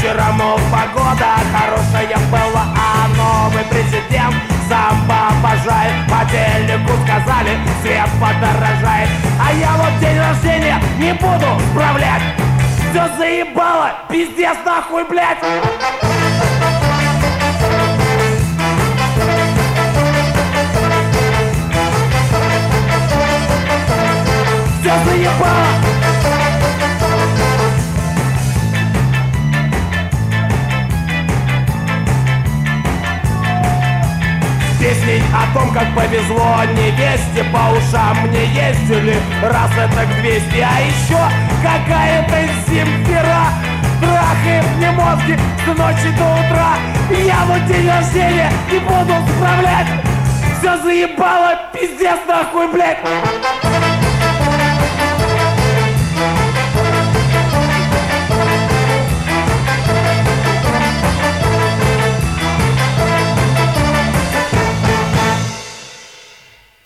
Вечером погода хорошая была, а новый президент сам обожает. По телеку сказали, свет подорожает, а я вот день рождения не буду справлять. Все заебало, пиздец нахуй, блядь. Все заебало. Песни о том, как повезло невесте, по ушам мне ездили раз это к 200. А еще какая-то Земфира трахает мне мозги с ночи до утра. Я вот день рождения не буду справлять. Все заебало, пиздец нахуй, блядь.